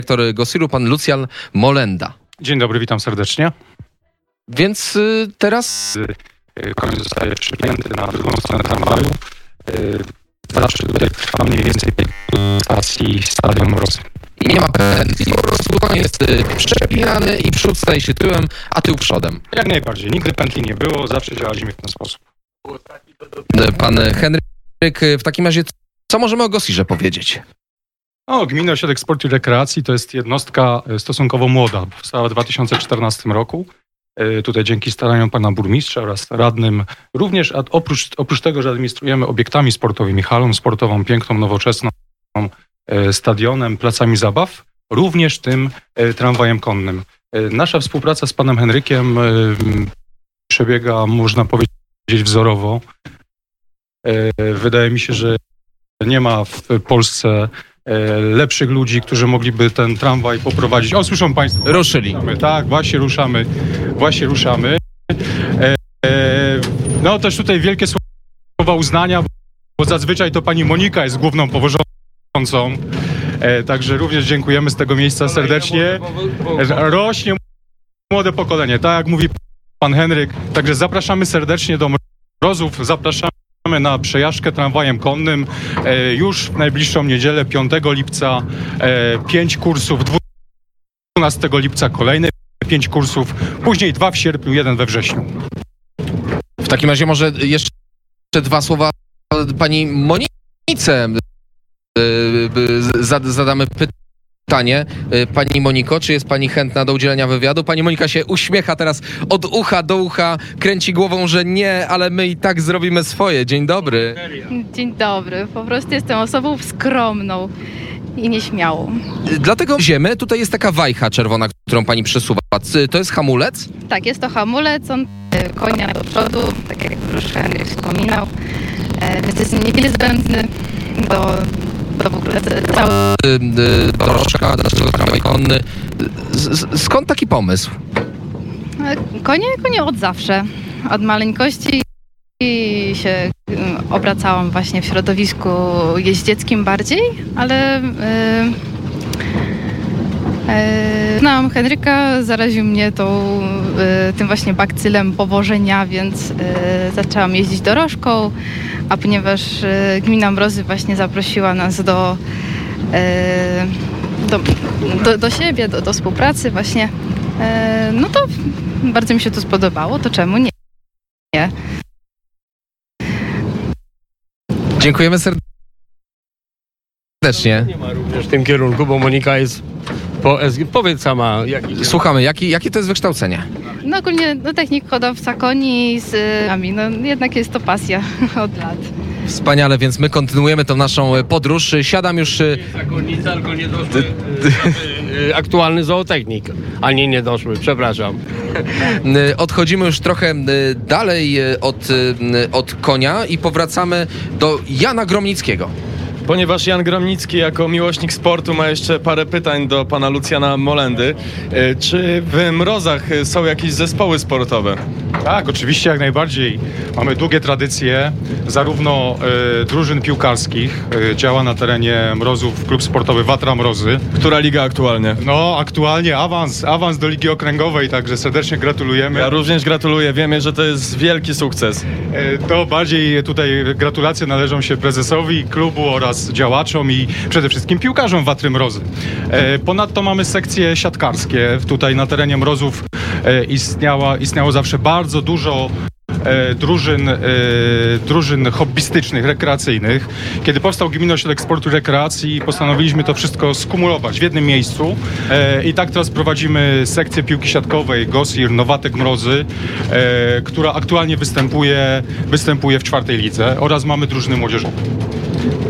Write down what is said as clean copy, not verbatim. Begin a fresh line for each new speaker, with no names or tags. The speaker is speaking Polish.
dyrektor Gosiru, pan Lucjan Molenda.
Dzień dobry, witam serdecznie.
Więc teraz...
Koń zostaje przypięty na drugą stronę tramwaju. Zawsze tutaj trwa mniej więcej 5 stacji Stadion Mrozy.
I nie ma pętli, po prostu koń jest przepinany i przód staje się tyłem, a tył przodem.
Jak najbardziej. Nigdy pętli nie było, zawsze działaliśmy w ten sposób.
Pan Henryk, w takim razie co możemy o Gosirze powiedzieć?
Gminny Ośrodek Sportu i Rekreacji to jest jednostka stosunkowo młoda. Powstała w 2014 roku. Tutaj dzięki staraniom pana burmistrza oraz radnym. Również oprócz tego, że administrujemy obiektami sportowymi, halą sportową, piękną, nowoczesną, stadionem, placami zabaw, również tym tramwajem konnym. Nasza współpraca z panem Henrykiem przebiega, można powiedzieć, wzorowo. Wydaje mi się, że nie ma w Polsce lepszych ludzi, którzy mogliby ten tramwaj poprowadzić. Słyszą państwo?
Ruszyli.
Tak, właśnie ruszamy. No też tutaj wielkie słowa uznania, bo zazwyczaj to pani Monika jest główną powożącą. Także również dziękujemy z tego miejsca serdecznie. Rośnie młode pokolenie, tak jak mówi pan Henryk. Także zapraszamy serdecznie do Mrozów, zapraszamy na przejażdżkę tramwajem konnym. Już w najbliższą niedzielę, 5 lipca, 5 kursów, 12 lipca kolejne 5 kursów, później 2 w sierpniu, 1 we wrześniu.
W takim razie może jeszcze 2 słowa pani Monice. Zadamy pytanie. Pani Moniko, czy jest pani chętna do udzielenia wywiadu? Pani Monika się uśmiecha teraz od ucha do ucha, kręci głową, że nie, ale my i tak zrobimy swoje. Dzień dobry.
Dzień dobry. Po prostu jestem osobą skromną i nieśmiałą.
Dlatego ziemy, tutaj jest taka wajcha czerwona, którą pani przesuwa. To jest hamulec?
Tak, jest to hamulec, on konia do przodu, tak jak już Henryk wspominał. Więc jest niezbędny do w ogóle cały...
Dorożka, dlaczego tramwaj konny? Skąd taki pomysł?
Konie od zawsze. Od maleńkości się obracałam właśnie w środowisku jeździeckim bardziej, ale znałam Henryka, zaraził mnie tym właśnie bakcylem powożenia, więc zaczęłam jeździć dorożką, a ponieważ gmina Mrozy właśnie zaprosiła nas do siebie, do współpracy właśnie, no to bardzo mi się to spodobało, to czemu nie?
Dziękujemy serdecznie.
Nie ma również w tym kierunku, bo Monika jest po SG. Powiedz sama,
Słuchamy, jakie to jest wykształcenie?
No ogólnie technik hodowca koni z nami, no jednak jest to pasja od lat.
Wspaniale, więc my kontynuujemy tą naszą podróż. Siadam już...
Zakonnica, tylko nie doszły. Aktualny zootechnik, a nie doszły, przepraszam.
Odchodzimy już trochę dalej od konia i powracamy do Jana Gromnickiego.
Ponieważ Jan Gromnicki jako miłośnik sportu ma jeszcze parę pytań do pana Lucjana Molendy. Czy w Mrozach są jakieś zespoły sportowe?
Tak, oczywiście, jak najbardziej. Mamy długie tradycje, zarówno drużyn piłkarskich. Działa na terenie Mrozów klub sportowy Watra Mrozy.
Która liga aktualnie?
No, aktualnie awans do Ligi Okręgowej, także serdecznie gratulujemy.
Ja również gratuluję, wiemy, że to jest wielki sukces.
To bardziej tutaj gratulacje należą się prezesowi klubu oraz działaczom i przede wszystkim piłkarzom Watry Mrozy. Ponadto mamy sekcje siatkarskie. Tutaj na terenie Mrozów istniało zawsze bardzo dużo drużyn hobbystycznych, rekreacyjnych. Kiedy powstał Gminny Ośrodek Sportu i Rekreacji, postanowiliśmy to wszystko skumulować w jednym miejscu i tak teraz prowadzimy sekcję piłki siatkowej Gosir Nowatek Mrozy, która aktualnie występuje w 4. lidze oraz mamy drużyny młodzieżowe.